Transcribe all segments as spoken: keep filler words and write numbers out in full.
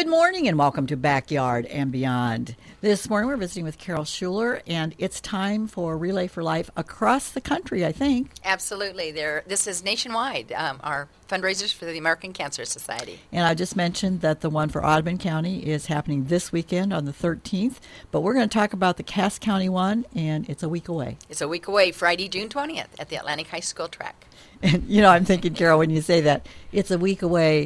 Good morning and welcome to Backyard and Beyond. This morning we're visiting with Carol Schuler, and it's time for Relay for Life across the country, I think. Absolutely. There, this is nationwide, um, our fundraisers for the American Cancer Society. And I just mentioned that the one for Audubon County is happening this weekend on the thirteenth, but we're going to talk about the Cass County one, and it's a week away. It's a week away, Friday, June twentieth, at the Atlantic High School track. And, you know, I'm thinking, Carol, when you say that, it's a week away.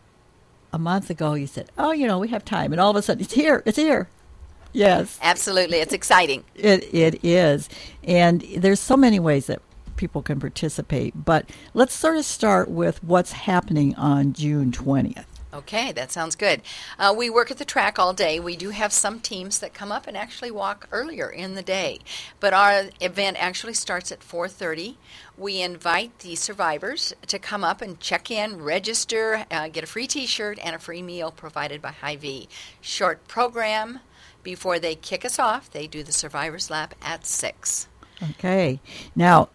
A month ago, you said, oh, you know, we have time. And all of a sudden, it's here. It's here. Yes. Absolutely. It's exciting. It It is. And there's so many ways that people can participate. But let's sort of start with what's happening on June twentieth. Okay, that sounds good. Uh, we work at the track all day. We do have some teams that come up and actually walk earlier in the day. But our event actually starts at four thirty. We invite the survivors to come up and check in, register, uh, get a free T-shirt and a free meal provided by Hy-Vee. Short program before they kick us off. They do the Survivors Lap at six. Okay. Now,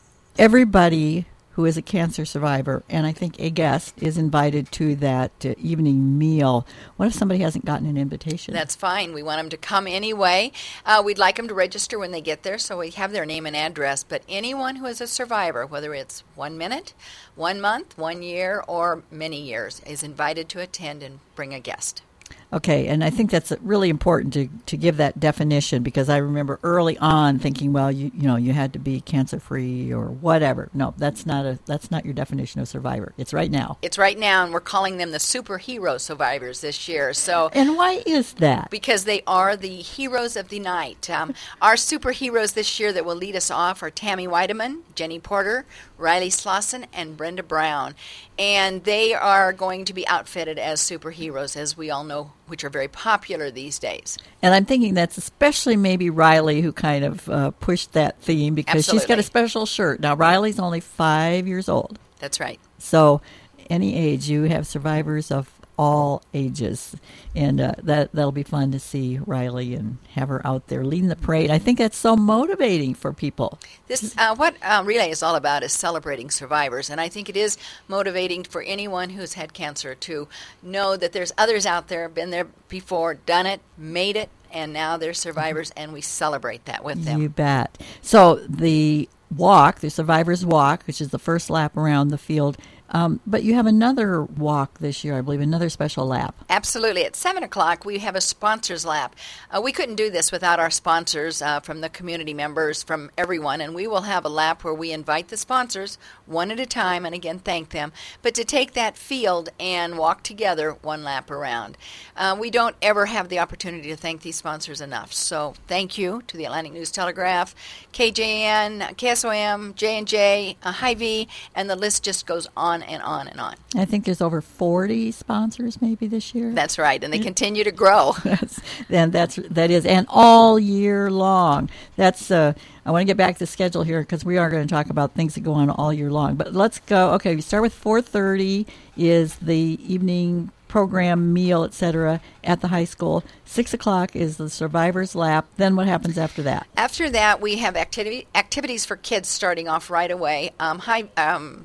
everybody who is a cancer survivor, and I think a guest, is invited to that uh, evening meal. What if somebody hasn't gotten an invitation? That's fine. We want them to come anyway. Uh, we'd like them to register when they get there, so we have their name and address. But anyone who is a survivor, whether it's one minute, one month, one year, or many years, is invited to attend and bring a guest. Okay, and I think that's really important to, to give that definition, because I remember early on thinking, well, you you know, you had to be cancer-free or whatever. No, that's not a that's not your definition of survivor. It's right now. It's right now, and we're calling them the superhero survivors this year. So, and why is that? Because they are the heroes of the night. Um, our superheroes this year that will lead us off are Tammy Weideman, Jenny Porter, Riley Slauson, and Brenda Brown. And they are going to be outfitted as superheroes, as we all know, which are very popular these days. And I'm thinking that's especially maybe Riley who kind of uh, pushed that theme, because Absolutely. she's got a special shirt. Now, Riley's only five years old. That's right. So any age, you have survivors of all ages. And uh, that, that'll be fun to see Riley and have her out there leading the parade. I think that's so motivating for people. This uh, what uh, Relay is all about is celebrating survivors, and I think it is motivating for anyone who's had cancer to know that there's others out there, been there before, done it, made it, and now they're survivors, and we celebrate that with them. You bet. So the walk, the Survivors Walk, which is the first lap around the field, Um, but you have another walk this year, I believe, another special lap. Absolutely. At seven o'clock, we have a sponsors lap. Uh, we couldn't do this without our sponsors uh, from the community members, from everyone, and we will have a lap where we invite the sponsors one at a time, and again, thank them, but to take that field and walk together one lap around. Uh, we don't ever have the opportunity to thank these sponsors enough, so thank you to the Atlantic News-Telegraph, K J N, K S O M, J and J, uh, Hy-Vee, and the list just goes on and on and on. I think there's over forty sponsors maybe this year. That's right, and they continue to grow. that's, and that's that is, and all year long. That's. Uh, I want to get back to the schedule here, because we are going to talk about things that go on all year long. But let's go. Okay, we start with four thirty is the evening program, meal, et cetera, at the high school. Six o'clock is the Survivors Lap. Then what happens after that? After that, we have activity activities for kids starting off right away. Um, high. Um,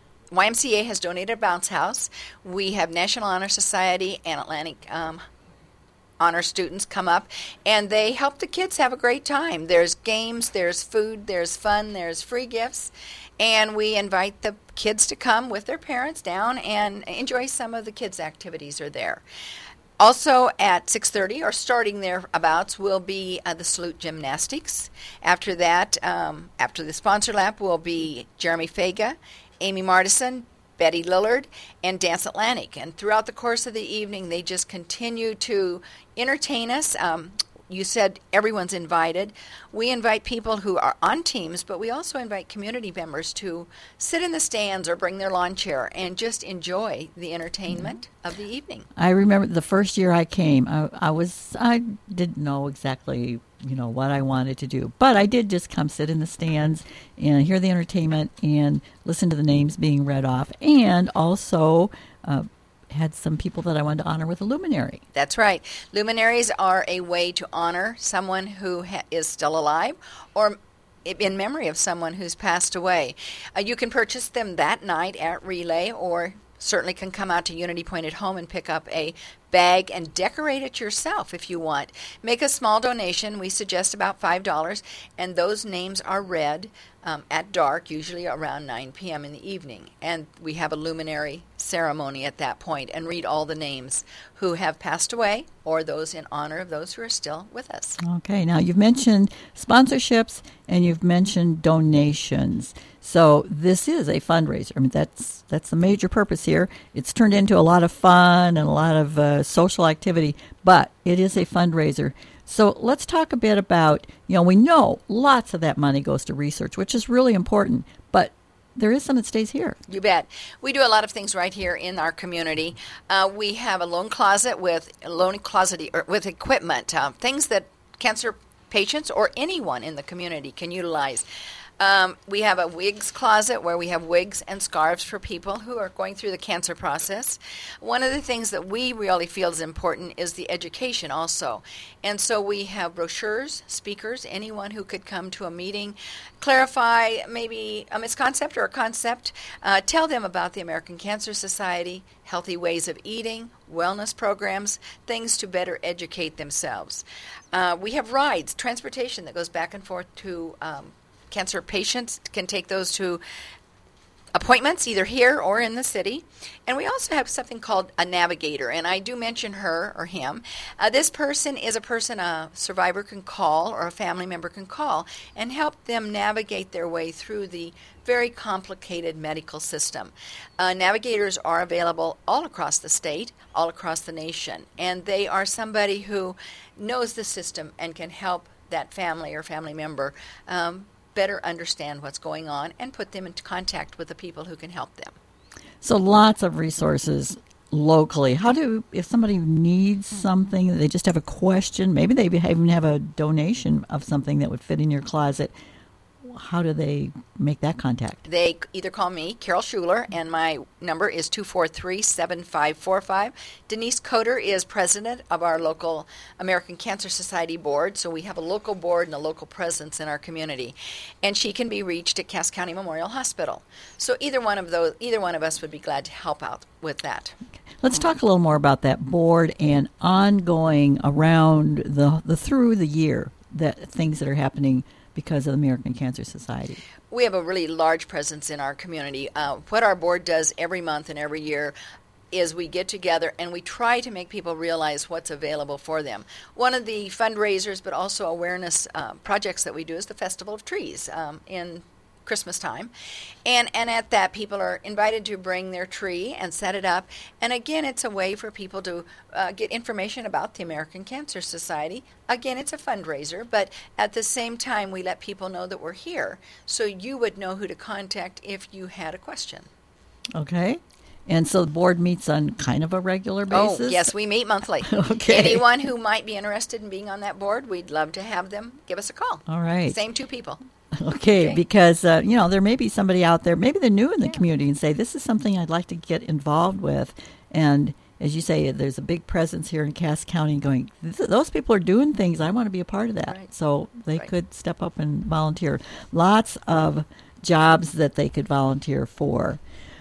Y M C A has donated a bounce house. We have National Honor Society and Atlantic um, honor students come up, and they help the kids have a great time. There's games, there's food, there's fun, there's free gifts, and we invite the kids to come with their parents down and enjoy some of the kids' activities are there. Also at six thirty, or starting thereabouts, will be uh, the salute gymnastics. After that, um, after the sponsor lap, will be Jeremy Faga, Amy Martison, Betty Lillard, and Dance Atlantic. And throughout the course of the evening, they just continue to entertain us. Um, you said everyone's invited. We invite people who are on teams, but we also invite community members to sit in the stands or bring their lawn chair and just enjoy the entertainment mm-hmm. of the evening. I remember the first year I came, I, I was I didn't know exactly you know what I wanted to do, but I did just come sit in the stands and hear the entertainment and listen to the names being read off, and also uh, had some people that I wanted to honor with a luminary. That's right. Luminaries are a way to honor someone who ha- is still alive, or in memory of someone who's passed away. Uh, you can purchase them that night at Relay, or certainly can come out to Unity Point at Home and pick up a bag and decorate it yourself if you want. Make a small donation. We suggest about five dollars, and those names are read um, at dark, usually around nine p.m. in the evening. And we have a luminary ceremony at that point and read all the names who have passed away or those in honor of those who are still with us. Okay, now you've mentioned sponsorships and you've mentioned donations. So this is a fundraiser. I mean, that's that's the major purpose here. It's turned into a lot of fun and a lot of uh, social activity, but it is a fundraiser. So let's talk a bit about, you know, we know lots of that money goes to research, which is really important, but there is some that stays here. You bet. We do a lot of things right here in our community. Uh, we have a loan closet with loan closet or with equipment, uh, things that cancer patients or anyone in the community can utilize. Um, we have a wigs closet where we have wigs and scarves for people who are going through the cancer process. One of the things that we really feel is important is the education also. And so we have brochures, speakers, anyone who could come to a meeting, clarify maybe a misconcept or a concept, uh, tell them about the American Cancer Society, healthy ways of eating, wellness programs, things to better educate themselves. Uh, we have rides, transportation that goes back and forth to um, cancer patients, can take those to appointments either here or in the city. And we also have something called a navigator, and I do mention her or him. Uh, this person is a person a survivor can call or a family member can call and help them navigate their way through the very complicated medical system. Uh, navigators are available all across the state, all across the nation, and they are somebody who knows the system and can help that family or family member um, better understand what's going on and put them into contact with the people who can help them. So lots of resources locally. How do, if somebody needs something, they just have a question, maybe they even have a donation of something that would fit in your closet, how do they make that contact? They either call me, Carol Schuler, and my number is two four three, seven five four five. Denise Coder is president of our local American Cancer Society board, so we have a local board and a local presence in our community. And she can be reached at Cass County Memorial Hospital. So either one of those, either one of us would be glad to help out with that. Okay. Let's talk a little more about that board and ongoing around the, the through the year, that things that are happening because of the American Cancer Society. We have a really large presence in our community. Uh, what our board does every month and every year is we get together and we try to make people realize what's available for them. One of the fundraisers but also awareness uh, projects that we do is the Festival of Trees um, in Christmas time. And and at that, people are invited to bring their tree and set it up. And again, it's a way for people to uh, get information about the American Cancer Society. Again, it's a fundraiser, but at the same time, we let people know that we're here. So you would know who to contact if you had a question. Okay. And so the board meets on kind of a regular basis? Oh, yes, we meet monthly. Okay. Anyone who might be interested in being on that board, we'd love to have them give us a call. All right. Same two people. Okay, Okay. because, uh, you know, there may be somebody out there, maybe they're new in the Yeah. community and say, this is something I'd like to get involved with. And as you say, there's a big presence here in Cass County going, Th- those people are doing things. I want to be a part of that. Right. So they Right. could step up and volunteer. Lots of jobs that they could volunteer for.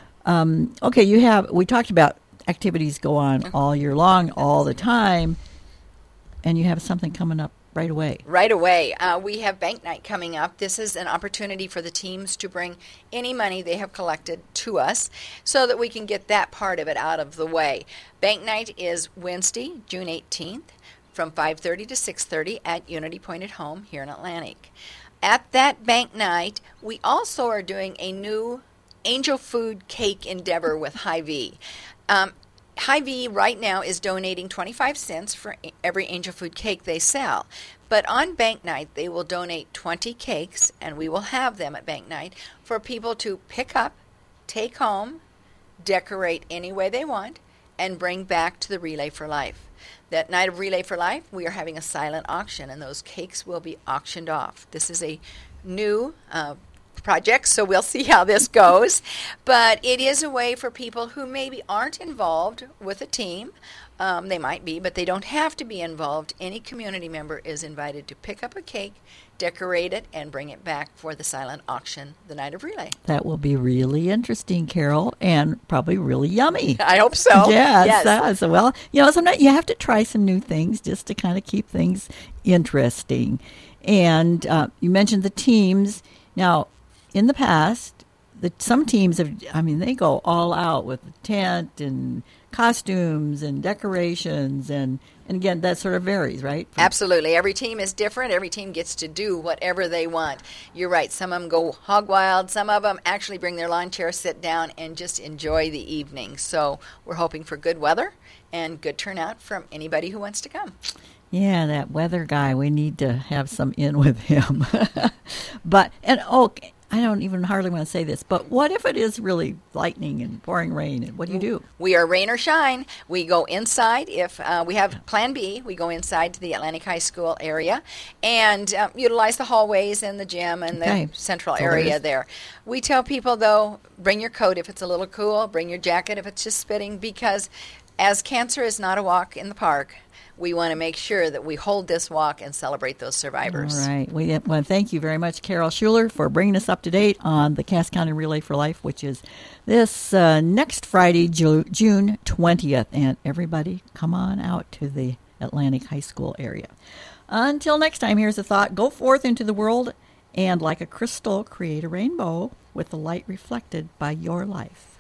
Um, okay, you have, we talked about activities go on all year long, all the time, and you have something coming up right away. Right away. Uh, we have Bank Night coming up. This is an opportunity for the teams to bring any money they have collected to us so that we can get that part of it out of the way. Bank Night is Wednesday, June eighteenth from five thirty to six thirty at Unity Point at Home here in Atlantic. At that Bank Night, we also are doing a new Angel Food Cake endeavor with Hy-Vee. Um, Hy-Vee right now is donating twenty-five cents for every Angel Food cake they sell. But on Bank Night, they will donate twenty cakes, and we will have them at Bank Night for people to pick up, take home, decorate any way they want, and bring back to the Relay for Life. That night of Relay for Life, we are having a silent auction, and those cakes will be auctioned off. This is a new uh, project, so we'll see how this goes. But it is a way for people who maybe aren't involved with a team Um, they might be, but they don't have to be involved. Any community member is invited to pick up a cake, decorate it, and bring it back for the silent auction the night of relay. That will be really interesting, Carol, and probably really yummy. I hope so. Yes. Yes. Uh, so, well, you know, sometimes you have to try some new things just to kind of keep things interesting. And uh, you mentioned the teams. Now, in the past, the, some teams have, I mean, they go all out with the tent and costumes and decorations, and, and again, that sort of varies, right? Absolutely. Every team is different. Every team gets to do whatever they want. You're right. Some of them go hog wild. Some of them actually bring their lawn chair, sit down, and just enjoy the evening. So we're hoping for good weather and good turnout from anybody who wants to come. Yeah, that weather guy, we need to have some in with him. But, and oh, I don't even hardly want to say this, but what if it is really lightning and pouring rain? And what do you do? We are rain or shine. We go inside. If uh, we have Plan B, we go inside to the Atlantic High School area and um, utilize the hallways and the gym and Okay. the central So area there's- there. We tell people, though, bring your coat if it's a little cool, bring your jacket if it's just spitting, because as cancer is not a walk in the park, we want to make sure that we hold this walk and celebrate those survivors. All right. We want to thank you very much, Carol Schuler, for bringing us up to date on the Cass County Relay for Life, which is this uh, next Friday, Ju- June twentieth. And everybody, come on out to the Atlantic High School area. Until next time, here's a thought. Go forth into the world and, like a crystal, create a rainbow with the light reflected by your life.